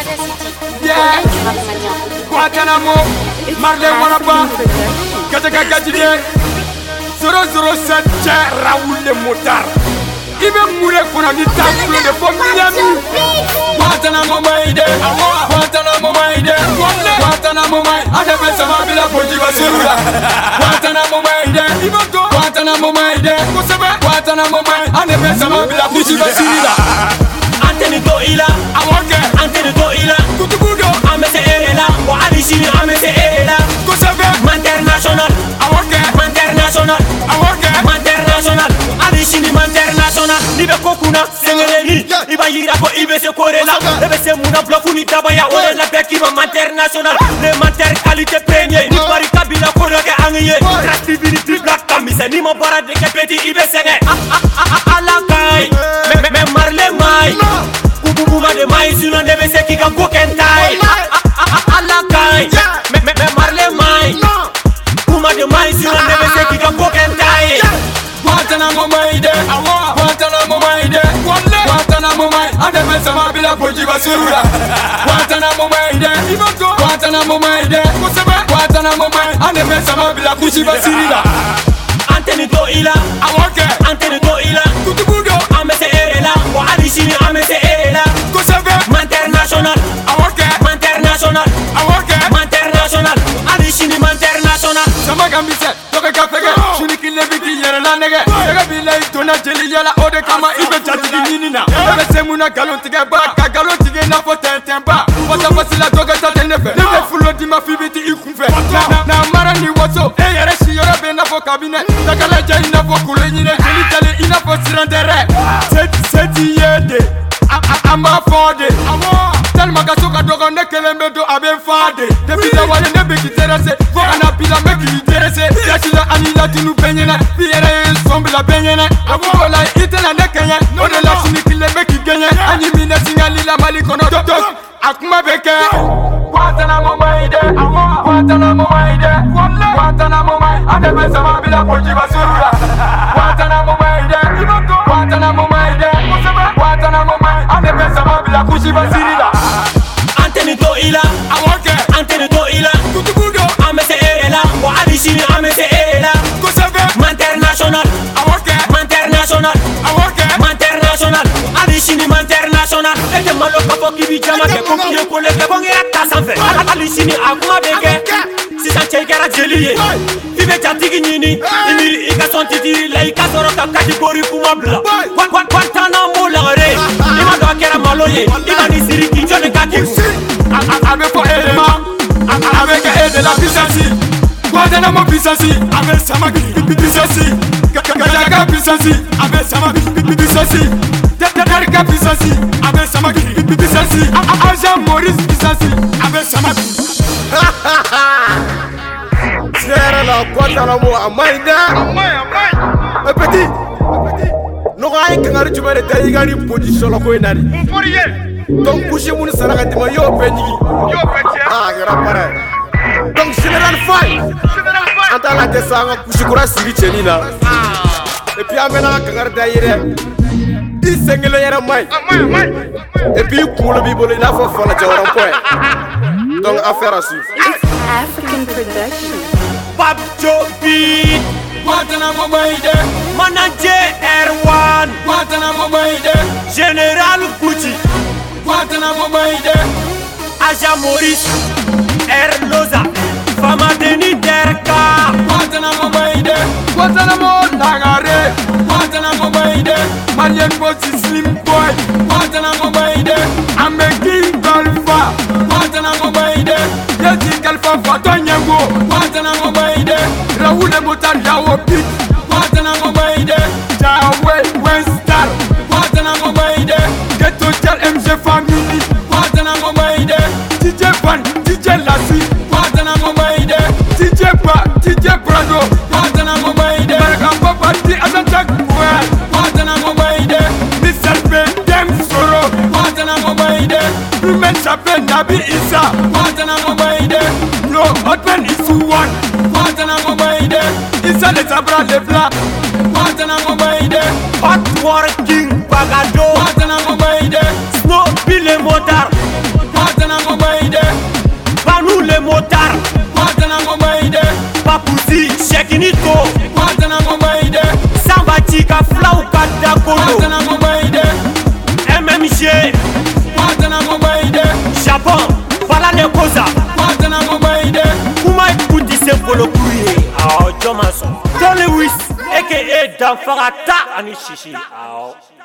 Yeah. Guantanamo, Marley Wanaba, Katakagadide, 007 Raoul le Motard. Il veut mourir pour un état de famille. Guantanamo Maïde, Guantanamo Maïde, Guantanamo Maïde, Adama Samabila Pojiba Sura. Guantanamo Maïde, Guantanamo Maïde, Guantanamo Maïde, Adama Samabila Pojiba Sura. Antenito ila, Antenito ila, Kutubudo, Amese Erela, ou Alishini Amese Erela, Manternational, Manternational, Manternational, Alishini Manternational, Libe Kokuna, Sengeleni, Iba Yirako, Ibe se Korela, Ibe se Muna Blofuni Tabaya, Ore la Bekiba Manternational, Le Manter Qualité Premier, Nibari Kabila Koroke Angye, Tractivity Black Kamise, Nimo Bara de Kepeti Ibe Sene, Alakai, Me Marley Mai. Kuma de mai suno deve se kika kokentai alakai me Marley mai kuma de mai suno deve se kika kokentai Guantanamo Maïde, Guantanamo Maïde, Guantanamo Maïde, Adama Samabila Pojiba Sura. Guantanamo Maïde, Guantanamo Maïde, Guantanamo Maïde, Adama Samabila Pojiba Sura. Antenito ila, Antenito ila, Kutubudo, Amese Erela, ou Alishini Amese Erela, Manternational, Manternational, Manternational, Alishini Manternational. Samagambise, Toka Kafega, Shuniki Leviki Yara Nega, Bila Tona Jelly Yala, Ode Kama Ibe Chatinina, Semuna Galontiga Baka, Galontiga Napo Tempa, what a Vasila Toga Tatenefe, never full of Dimafibiti Ikufe. Now Marani was so, Ereshi Yorabena for cabinet, Takalaja enough for Kulina, Jelly enough for Sirandere, Seti I'm a fade. Tell Magasoka Doga Nekelembedo Abe Fade. The pizza one in the big terrace. For an appeal, make you terrace. Yashila Anila Tinu Penina, Pierre Sombila Penina. I will like Itan and Nekanya. No, the last Nikil make you Kenya. And you mean a single Lila Malikono. Akuma Beke. Guantanamo Maïde, Guantanamo Maïde, Guantanamo Maïde. And the best of Abila Pojiba Sura. Guantanamo Maïde, Guantanamo Maïde, Guantanamo Maïde. And the best of Abila Pojiba Sura. Antenito ila, Antenito ila, Kutubudo, Amese Erela, ou Alishini Amese Erela, Manternational, Manternational, Manternational, Alishini Manternational. Ete maloka foki bijama ke kokiye kole ke bonge akta sanfe. Alishini akuma bege, sisan chekera jeliye. Fibe chatigi nini, imiri ika son titiri la ika soroka kategori kuma bla. Guantanamo lagare, ima do akera maloye, ima ni siriki jone kakiku. Avec pour élément, avec aide de la puissance. Guantanamo puissance, avec Samaki puissance. Gajaga puissance, avec Samaki puissance. Tetarika puissance, avec Samaki puissance. Agent Maurice puissance, avec Samaki. Tiens là, Guantanamo à Maïda. Petit, nous avons un canard du mal de Taïgani position la Koinari. Donc, couchez mon salaire de Mayo Penny. Ah, grand pareil. Donc, Général Faye. Anta la descente, couchikura Siri Chelina. Et puis, amena canard d'ailleurs. Il s'engage à Maï. Et puis, pour le Bible, il a fait la Jawan point. Donc, affaire à suivre. African production. Babjo Beat, Guantanamo Maïde, Manager R1, Guantanamo Maïde, Général Gucci, Guantanamo Maïde, Agent Maurice, R. Loza, Fama Denis Derka, Guantanamo Maïde, Guantanamo Nagare, Guantanamo Maïde, Marian Bossy Slim Boy, Guantanamo Maïde, Amekin Golfa, Guantanamo Maïde, Yeti Kalfa Fatonyango, Guantanamo Maïde, Raoul le Motard Yao Pit, Guantanamo Maïde, Jawel Westar, Guantanamo Maïde, Ghetto Chal MG Family, Guantanamo Maïde, DJ Van, DJ Lassi, Guantanamo Maïde, DJ Ba, DJ Brado, Guantanamo Maïde, Maragamba Party Azantak Pouel, Guantanamo Maïde, Missel P, Dem Soro, Guantanamo Maïde, Human Chapen Nabi Issa, Guantanamo Maïde, No Hotman Isuwan, Guantanamo Maïde, Issa les Abra les Blas, Guantanamo Maïde, Hot Working Bagado, Guantanamo Maïde, Snow Bill Motar, Guantanamo Bala Kodo MMG Japon Bala Nekoza Kuma Kuti Sempolo Kouye Jomason Tony Wiss aka Dan Farata Ani Shishi